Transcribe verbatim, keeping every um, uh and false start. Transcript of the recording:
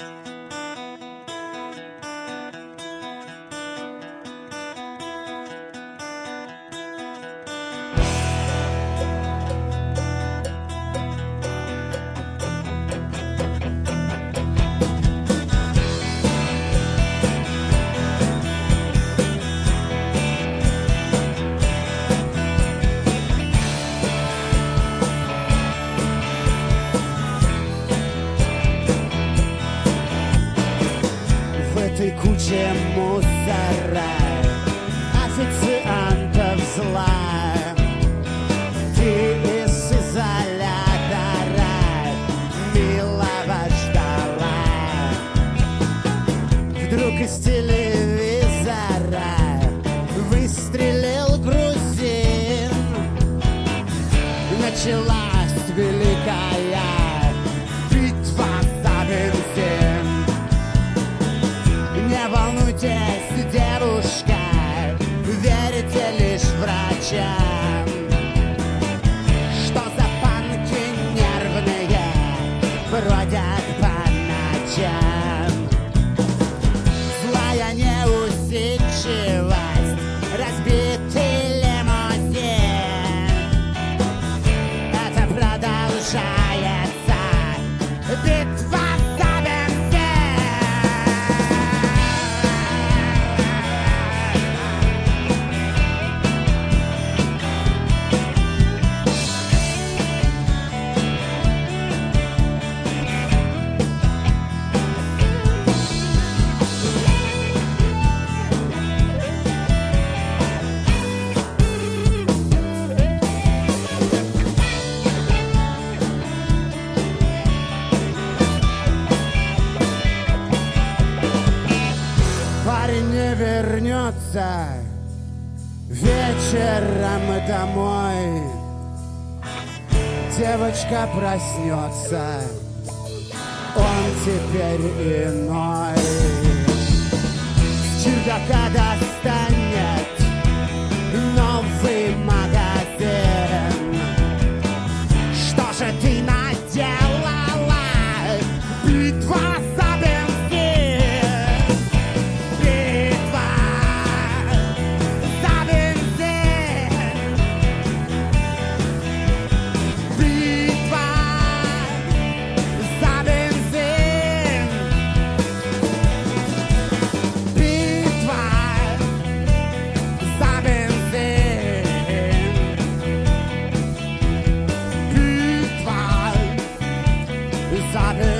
Куча мусора, официантов зла. Ты из изолятора милого ждала. Вдруг из телевизора выстрелил грузин. Началась великая битва за бензин. Не волнуйтесь, девушка, верите лишь врачам. Что за панки нервные бродят по ночам. Злая неусидчивость, разбитый лимузин. Это продолжается битва. Не вернется вечером домой. Девочка проснется, он теперь иной. С чердака достанет новый магазин. Что же ты наделала? Битва за Stop it.